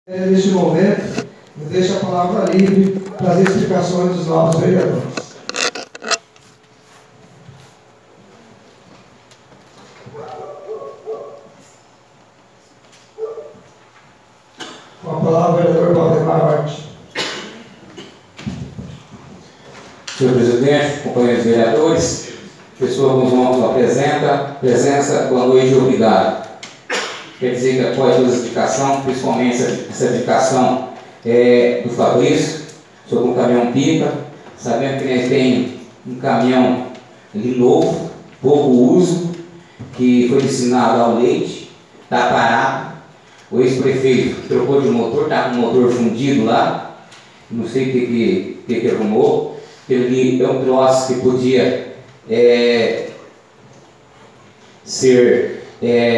Neste momento, me deixa a palavra livre para as explicações dos novos vereadores. Com a palavra, vereador Valdemar Hort. Senhor presidente, companheiros vereadores, pessoa com os nomes apresenta, presença, boa noite e obrigado. Quer dizer que após a indicação, principalmente essa indicação do Fabrício, sobre um caminhão-pipa, sabendo que nós temos um caminhão ali novo, pouco uso, que foi destinado ao leite, está parado. O ex-prefeito trocou de motor, está com o motor fundido lá, não sei o que arrumou. Ele é um troço que podia ser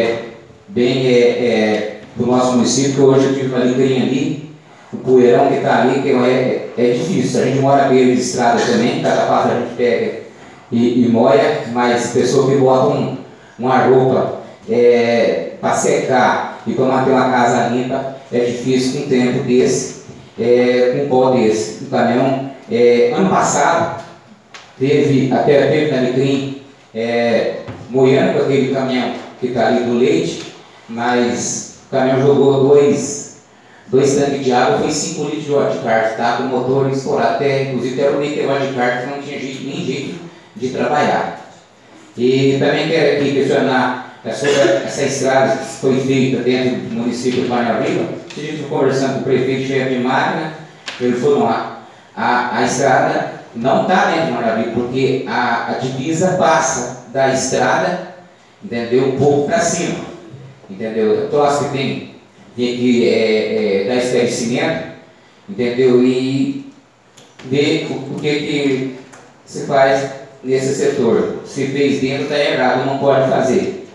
bem para o nosso município, que hoje eu tive uma ligrinha ali, o poeirão que está ali, que é difícil. A gente mora à beira de estrada também, cada passo a gente pega e molha, mas pessoa que bota uma roupa para secar e para manter uma casa limpa é difícil com um tempo desse, com um pó desse. O caminhão, ano passado, teve na Alecrim, moiando com aquele caminhão que está ali do leite, mas o caminhão jogou dois tanques de água, foi 5 litros de óleo de kart, tá? Com o motor estourado, até inclusive era o meio óleo de kart, que não tinha nem jeito de trabalhar. E também quero aqui questionar sobre essa estrada que foi feita dentro do município de Panelriba. A gente foi conversando com o prefeito chefe de máquina, ele falou: não, a estrada não está dentro de Panelriba, porque a divisa passa da estrada, entendeu, um pouco para cima, entendeu? O troço que tem aqui da esclarecimento, entendeu? E ver o que se faz nesse setor. Se fez dentro, está errado, não pode fazer.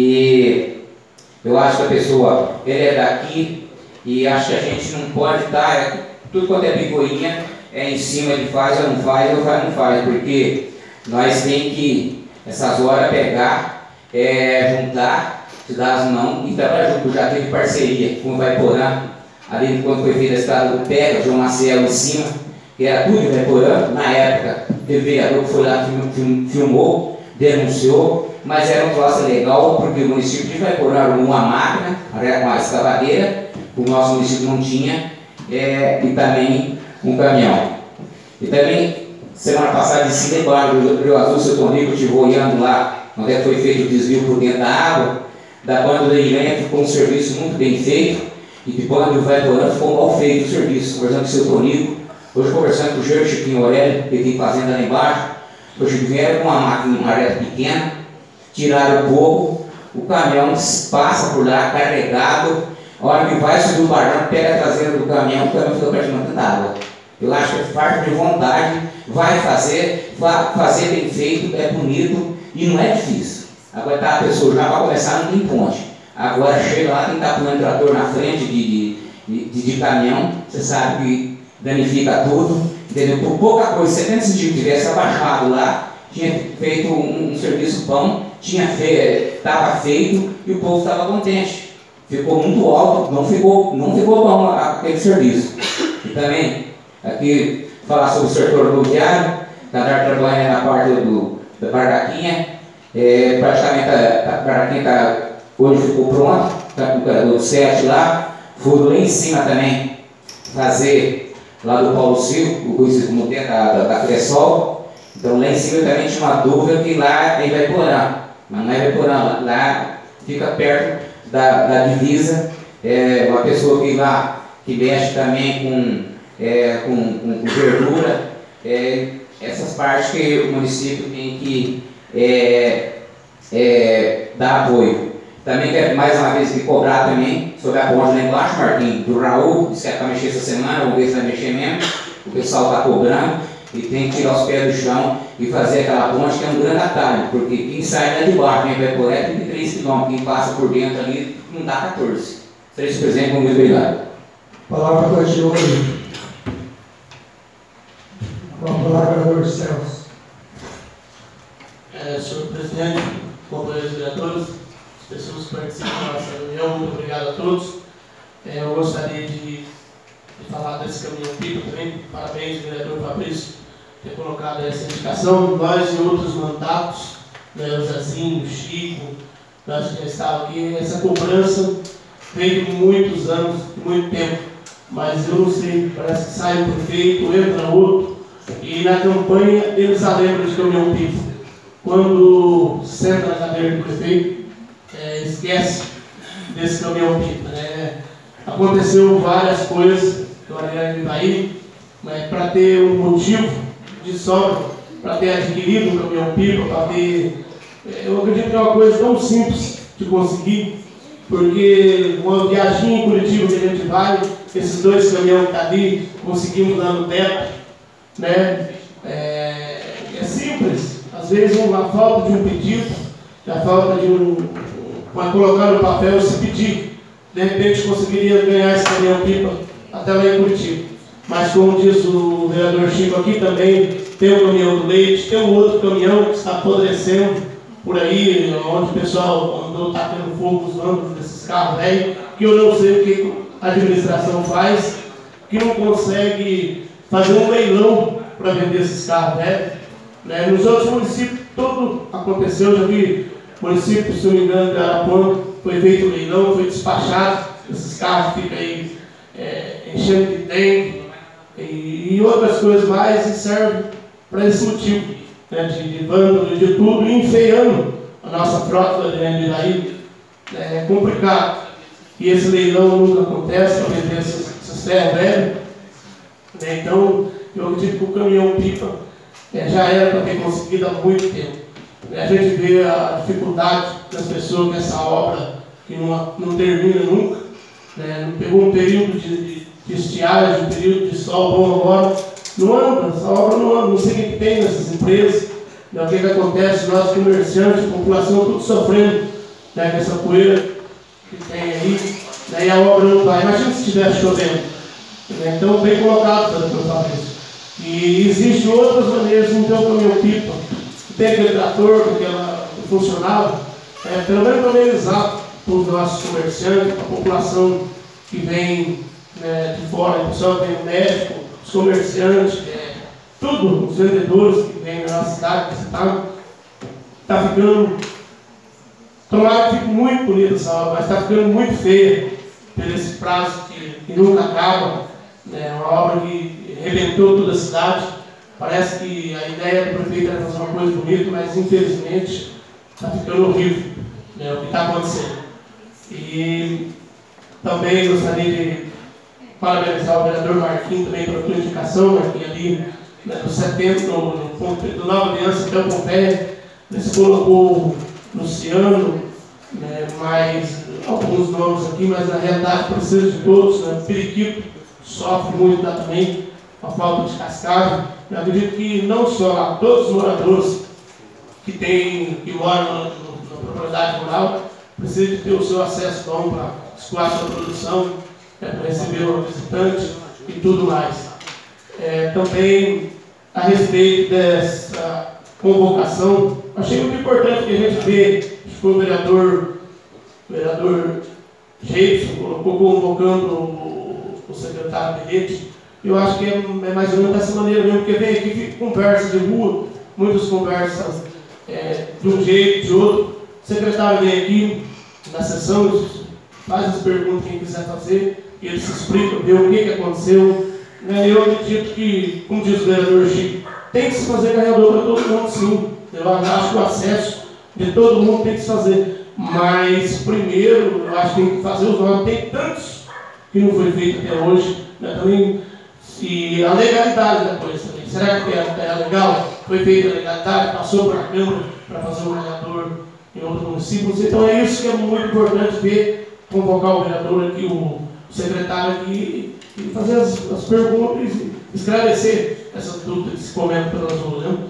E eu acho que a pessoa, ele é daqui, e acho que a gente não pode estar, tudo quanto é picuinha, em cima de faz ou não faz, não faz, porque nós temos que, essas horas, pegar, juntar, se dar as mãos e trabalhar junto. Já teve parceria com o Vaiporã, ali quando foi feita a estrada do Pega, João Marcelo em cima, que era tudo de Vaiporã. Na época, teve vereador que foi lá, filmou, denunciou, mas era um troço legal, porque o município de Vaiporã arrumou uma máquina, uma escavadeira, o nosso município não tinha, e também um caminhão. E também, semana passada, em cima do Rio Azul, seu Tonico, estive olhando lá, onde foi feito o desvio por dentro da água, da banda da Irene, ficou um serviço muito bem feito, e de banda do Vaiporã ficou mal feito o serviço. Conversando com o seu Tonico, hoje conversando com o Gerro Chiquinho Aurélio, que tem fazenda lá embaixo, hoje vieram com uma máquina, uma reta pequena, tiraram o povo, o caminhão passa por lá, carregado, a hora que vai subir o barranco, pega a traseira do caminhão, o caminhão fica praticamente d'água. Eu acho que é falta de vontade, vai fazer bem feito, é bonito e não é difícil. Agora tá, a pessoa já vai começar, não tem ponte. Agora chega lá, tem que estar com o trator na frente de caminhão, você sabe que danifica tudo, entendeu? Por pouca coisa, 70 centímetros tivesse abaixado lá, tinha feito um serviço bom, estava feito e o povo estava contente. Ficou muito alto, não ficou bom aquele serviço. E também, aqui, falar sobre o setor rodoviário, está trabalhando na parte da barraquinha, praticamente a barraquinha hoje ficou pronta, está com o carregador 7 lá, foram lá em cima também fazer lá do Paulo Silva, o coisa como dentro da Cressol. Então lá em cima também tinha uma dúvida que lá é Vaiporã, mas não é Vaiporã, lá fica perto da divisa, uma pessoa que mexe também com verdura, essas partes que o município tem que dar apoio. Também quero mais uma vez me cobrar também sobre a ponte lá embaixo, Marquinhos, do Raul, disse que é para mexer essa semana, vamos ver se vai mexer mesmo, o pessoal está cobrando, e tem que tirar os pés do chão e fazer aquela ponte, que é um grande atalho, porque quem sai lá de baixo, quem vai por aí, tem 3 km, quem passa por dentro ali, não dá 14. Seja esse presente, muito obrigado. Palavra continua aí. Com a palavra, vereador Celso. Senhor presidente, companheiros vereadores, as pessoas que participam da nossa reunião, muito obrigado a todos. Eu gostaria de falar desse caminhão-pipa também. Parabéns, vereador Fabrício, por ter colocado essa indicação. Nós e outros mandatos, né, o Zezinho, o Chico, nós já estávamos aqui. Essa cobrança veio de muitos anos, de muito tempo. Mas eu não sei, parece que sai um prefeito, entra outro, e na campanha eles a lembram de caminhão-pipa. Quando senta na cadeira do prefeito, esquece desse caminhão-pipa, né? Aconteceu várias coisas que eu ali aí, mas para ter um motivo de sobra, para ter adquirido um caminhão-pipa, para ter. Eu acredito que é uma coisa tão simples de conseguir, porque uma viagem em Curitiba que a gente vai, esses 2 caminhões que estão ali, conseguimos lá no teto, né? É simples, às vezes a falta de um pedido, a falta de para colocar no papel esse pedido, de repente conseguiria ganhar esse caminhão-pipa até lá em Curitiba. Mas como diz o vereador Chico aqui também, tem o caminhão do leite, tem um outro caminhão que está apodrecendo por aí, onde o pessoal andou tacando fogo nos ângulos desses carros velhos, que eu não sei o que a administração faz, que não consegue fazer um leilão para vender esses carros velhos. Né? Nos outros municípios, tudo aconteceu, já vi município, se não me engano, de Arapuã, foi feito o leilão, foi despachado, esses carros ficam aí enchendo de dengue e outras coisas mais, e serve para esse motivo, né, de vândalo e de tudo, enfeiando a nossa frota de Iraí. É complicado. E esse leilão nunca acontece para vender essas terras velhas. Né? Então, eu acredito que o caminhão-pipa já era para ter conseguido há muito tempo. A gente vê a dificuldade das pessoas nessa obra que não termina nunca. Né? Pegou um período de estiagem, um período de sol bom agora. Não anda, essa obra não anda, não sei o que tem nessas empresas. Né? O que acontece? Nós comerciantes, a população, tudo sofrendo, né, com essa poeira que tem aí. Né? E a obra não vai. Imagina se estivesse chovendo. Né? Então, bem colocado, doutor Fabrício. E existem outras maneiras, não tem o caminhão-pipa, tem aquele trator, que funcionava, pelo menos para amenizar para os nossos comerciantes, para a população que vem, né, de fora, o pessoal que vem, o médico, os comerciantes, tudo, os vendedores que vêm na nossa cidade, está ficando, tomara que fique muito bonita essa obra, mas está ficando muito feia por esse prazo que nunca acaba, né, uma obra que arrebentou toda a cidade. Parece que a ideia do prefeito era fazer uma coisa bonita, mas infelizmente está ficando horrível, né, o que está acontecendo. E também gostaria de parabenizar o vereador Marquinhos também pela sua indicação, Marquinhos, ali, né, no 70, do Nova Aliança até o Pompeia. Você colocou o Luciano, né, mais alguns nomes aqui, mas na realidade precisa de todos. Né? O Periquito sofre muito também com a falta de cascagem. Eu acredito que não só todos os moradores que moram na propriedade rural precisam de ter o seu acesso bom para escoar sua produção, para receber o visitante e tudo mais. Também a respeito dessa convocação, achei muito importante que a gente vê, acho que foi o vereador Jeito colocou convocando o secretário de rede. Eu acho que é mais ou menos dessa maneira mesmo, porque vem aqui, fica conversa de rua, muitas conversas de um jeito, de outro. O secretário vem aqui na sessão, faz as perguntas quem quiser fazer, e ele se explica, vê o que aconteceu. Eu acredito que, como diz o vereador Chico, tem que se fazer carregador para todo mundo, sim. Eu acho que o acesso de todo mundo tem que se fazer. Mas, primeiro, eu acho que tem que fazer os novos. Tem tantos que não foi feito até hoje. Também, e a legalidade da coisa também. Será que é legal? Foi feita a legalidade, passou para a Câmara para fazer um vereador em outro município. Então, é isso que é muito importante ver, convocar o vereador aqui, o secretário aqui, e fazer as perguntas e esclarecer essas dúvidas que se comentam pelas ruas. Né?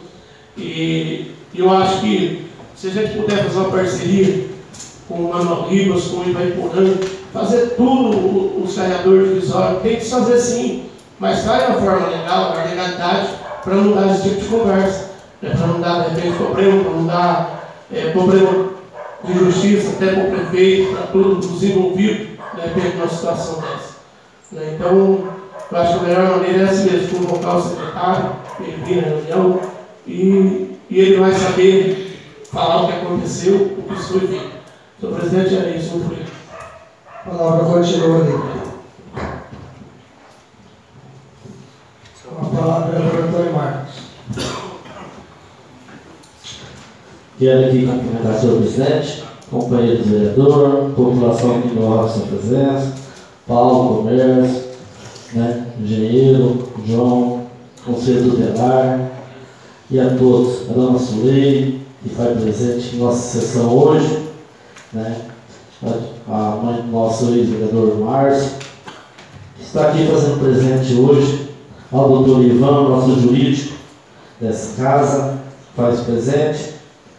E eu acho que se a gente puder fazer uma parceria com o Manuel Ribas, com o Ivaiporã, fazer tudo, os carregadores divisórios, tem que se fazer sim, mas faz de uma forma legal, a legalidade, para não dar esse tipo de conversa, né? Para não dar, de repente, problema, para não dar problema de justiça até para o prefeito, para todos os envolvidos, perto de uma situação dessa. Né? Então, eu acho que a melhor maneira é essa mesmo, convocar o secretário, ele vir na reunião e ele vai saber falar o que aconteceu, o que foi feito. Senhor presidente, era isso, muito obrigado. A palavra continua ali. A palavra é do Antônio Marcos. Quero aqui cumprimentar o senhor presidente, companheiro do vereador, população que honra a sua presença, Paulo, comércio, né, engenheiro, João, conselho tutelar, e a todos, a dona Sulei, que faz presente em nossa sessão hoje, né, a mãe do nosso ex-vereador Márcio, que está aqui fazendo presente hoje, ao doutor Ivan, nosso jurídico dessa casa, faz presente.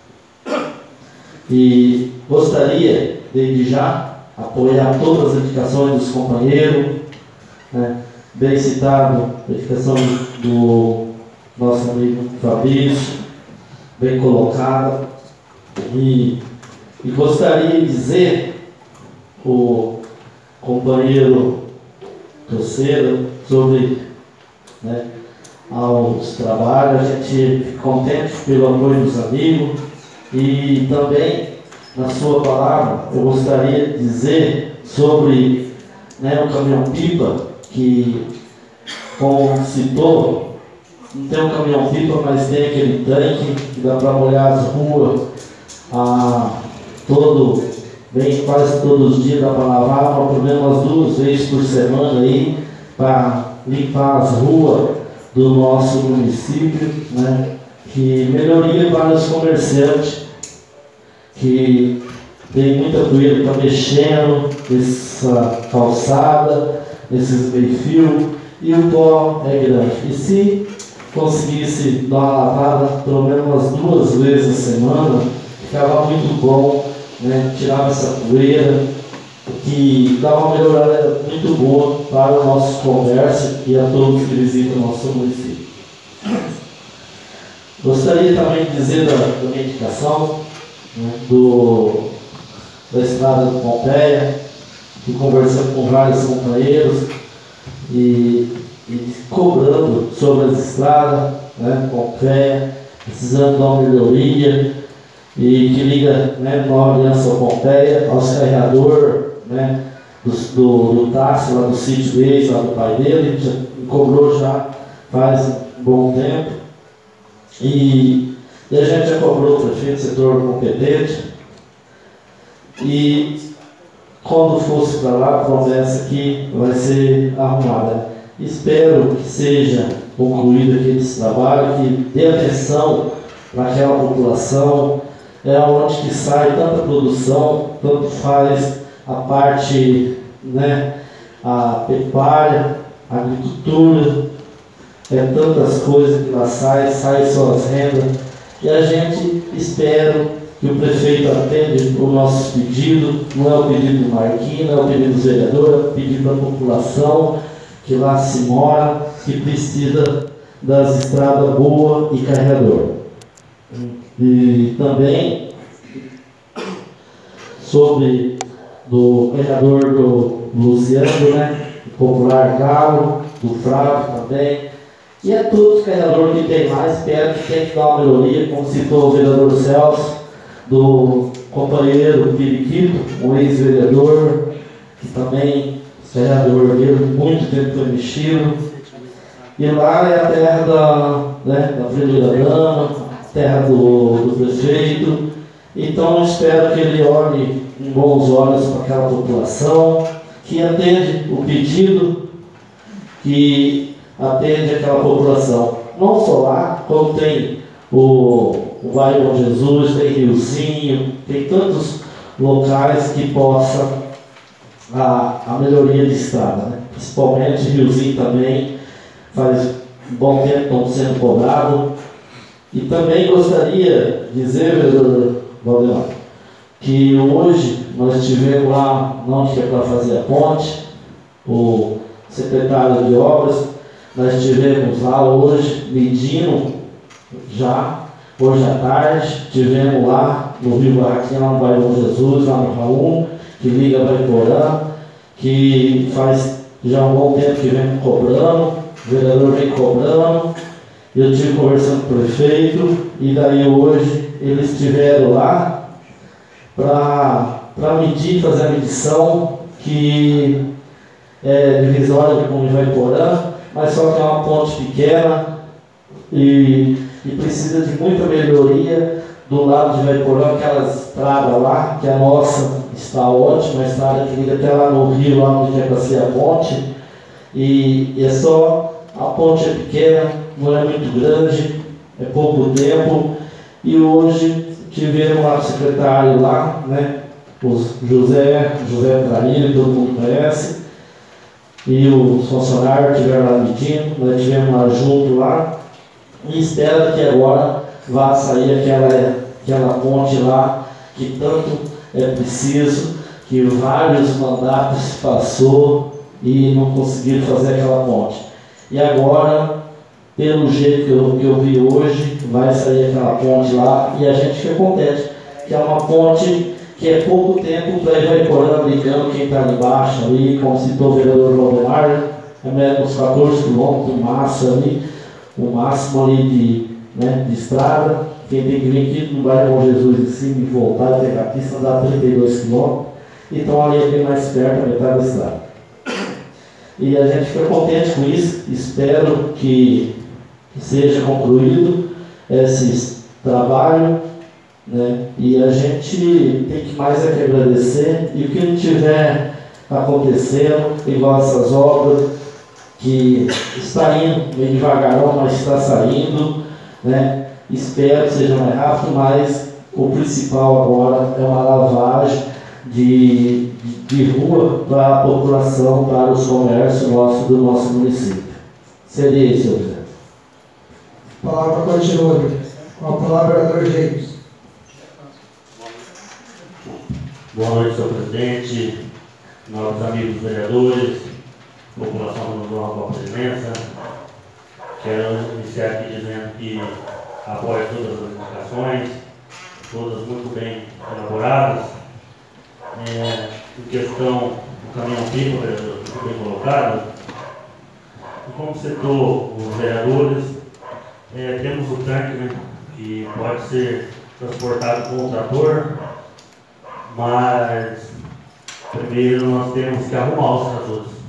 E gostaria, desde já, apoiar todas as indicações dos companheiros, né? Bem citado, a indicação do nosso amigo Fabrício, bem colocada. E gostaria de dizer o companheiro Torceiro sobre, né, aos trabalhos. A gente fica contente pelo apoio dos amigos. E também, na sua palavra, eu gostaria de dizer sobre, né, o caminhão-pipa, que, como citou, não tem um caminhão-pipa, mas tem aquele tanque que dá para molhar as ruas quase todos os dias, dá para lavar, pelo menos umas 2 vezes por semana aí, para limpar as ruas do nosso município, né? Que melhoria para os comerciantes, que tem muita poeira que está mexendo nessa calçada, nesses meio-fios, e o pó é grande. E se conseguisse dar uma lavada pelo menos umas 2 vezes a semana, ficava muito bom, né? Tirava essa poeira, que dá uma melhorada muito boa para o nosso comércio e a todos que visitam o nosso município. Gostaria também de dizer da minha indicação, né, da estrada de Pompeia, que conversando com vários companheiros e cobrando sobre as estradas, né, Pompeia, precisando de uma melhoria, e que liga, né, Nova Aliança Pompeia aos carregadores, né, do táxi lá do sítio deles, lá do pai dele, já cobrou já faz um bom tempo. E a gente já cobrou o prefeito, setor competente, e quando fosse para lá, a promessa que vai ser arrumada. Espero que seja concluído aquele trabalho, que dê atenção para aquela população, é onde que sai tanta produção, tanto faz a parte, né, a pecuária, a agricultura, tantas coisas que lá sai suas rendas, e a gente espera que o prefeito atenda o nosso pedido, não é o pedido do Marquinhos, não é o pedido do vereador, é o pedido da população que lá se mora, que precisa das estradas boas e carregador. E também sobre do vereador do Luciano, né, do Popular Galo, do Flávio também. E a todos os carregadores que tem lá, espero que tenha que dar uma melhoria, como citou o vereador Celso, do companheiro Periquito, um ex-vereador, que também, vereador dele, muito tempo foi mexido. E lá é a terra da primeira-dama, terra do prefeito. Então espero que ele olhe com bons olhos para aquela população, que atende o pedido, que atende aquela população. Não só lá, como tem o Vale Bom Jesus, tem Riozinho, tem tantos locais que possa a melhoria de estrada, né? Principalmente Riozinho também, faz um bom tempo que estão sendo cobrados. E também gostaria de dizer, vereador Valdemar, que hoje nós tivemos lá, não que é para fazer a ponte, o secretário de obras, nós tivemos lá hoje, medindo já, hoje à tarde, tivemos lá no Rio Barraquinha, lá no Bairro Jesus, lá no Raul, que liga Baiporã, que faz já um bom tempo que vem cobrando, o vereador vem cobrando. Eu estive conversando com o prefeito e daí hoje eles estiveram lá para medir, fazer a medição que é divisória com Ivaiporã, mas só que é uma ponte pequena e precisa de muita melhoria do lado de Ivaiporã, aquela estrada lá, que a nossa está ótima, a estrada que liga até lá no rio, lá onde é para ser a ponte, e é só, a ponte é pequena, não é muito grande, é pouco tempo, e hoje tivemos lá o secretário lá, né, o José Traíra, todo mundo conhece, e os funcionários estiveram lá medindo, nós estivemos lá junto lá, e espero que agora vá sair aquela ponte lá, que tanto é preciso, que vários mandatos passou e não conseguiram fazer aquela ponte. E agora, pelo jeito que eu vi hoje, vai sair aquela ponte lá e a gente fica contente, que é uma ponte que é pouco tempo para Ivaiporã brincando quem está ali embaixo ali, como citou o vereador Valdemar, é uns 14 quilômetros, o máximo ali de estrada. Quem tem que vir aqui no bairro Bom Jesus em cima e voltar e pegar a pista dá 32 quilômetros, então ali é bem mais perto, a metade da estrada. E a gente fica contente com isso, espero que seja concluído esse trabalho, né? E a gente tem que mais é que agradecer, e o que não tiver acontecendo, igual essas obras, que está indo meio devagarão, mas está saindo, né? Espero que seja mais rápido, mas o principal agora é uma lavagem de rua para a população, para os comércios do nosso município. Seria isso, senhor presidente. A palavra continua. Com a palavra, vereador James. Boa noite, senhor presidente, nossos amigos vereadores, população que nos honra com a presença. Quero iniciar aqui dizendo que apoio todas as indicações, todas muito bem elaboradas. Em questão do caminhão-pipa, muito bem colocado. E como citou os vereadores, temos o tanque, né, que pode ser transportado com o trator, mas primeiro nós temos que arrumar os tratores.